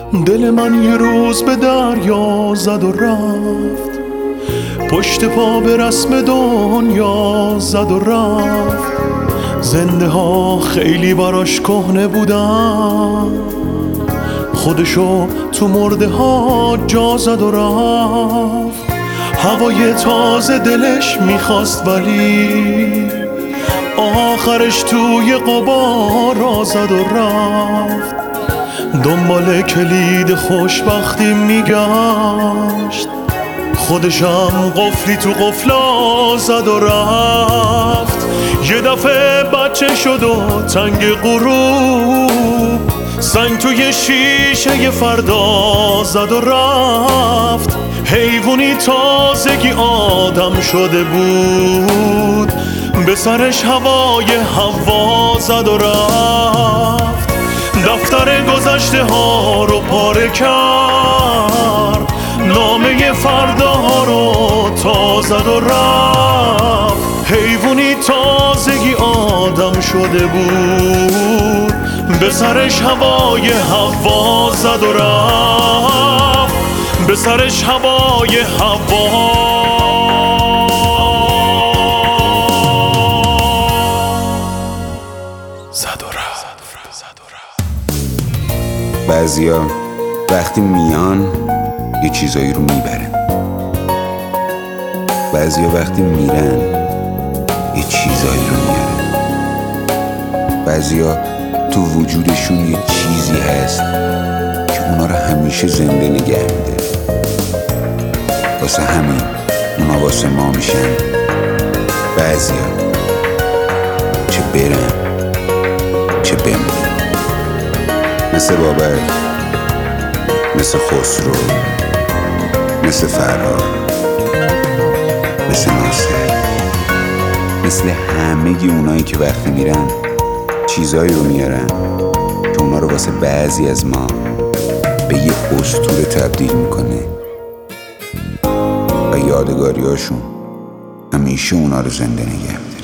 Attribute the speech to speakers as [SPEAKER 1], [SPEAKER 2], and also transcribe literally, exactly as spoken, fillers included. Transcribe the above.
[SPEAKER 1] دل من یه روز به دریا زد و رفت، پشت پا به رسم دنیا زد و رفت. زنده ها خیلی براش کهنه بودن، خودشو تو مرده ها جا زد و رفت. هوای تازه دلش میخواست ولی آخرش توی غبار زد و رفت. دنبال کلید خوشبختی میگشت، خودشم قفلی تو قفلا زد و رفت. یه دفعه بچه شد و تنگ غروب، سنگ توی شیشه فردا زد و رفت. حیوانی تازگی آدم شده بود، به سرش هوای هوا زد و رفت. دفتر گذشته ها رو پاره کرد، نامه فرداها رو تا زد و رفت. حیوانی تازگی آدم شده بود، به سرش هوای هوا زد و رفت. به سرش هوای هوا زد و رفت.
[SPEAKER 2] بعضیا وقتی میان یه چیزایی رو میبرن، بعضیا وقتی میرن یه چیزایی رو میارن. بعضیا تو وجودشون یه چیزی هست که اونا رو همیشه زنده نگه میده. واسه همین اونا واسه ما میشن. بعضیا چه برن چه بمونن، مثل بابک، مثل خسرو، مثل فرهاد، مثل ناصر، مثل همه اونایی که وقتی میرن چیزایی رو میارن که اونا رو واسه بعضی از ما به یه اسطوره تبدیل میکنه و یادگاریاشون همیشه اونا رو زنده نگه می‌داره.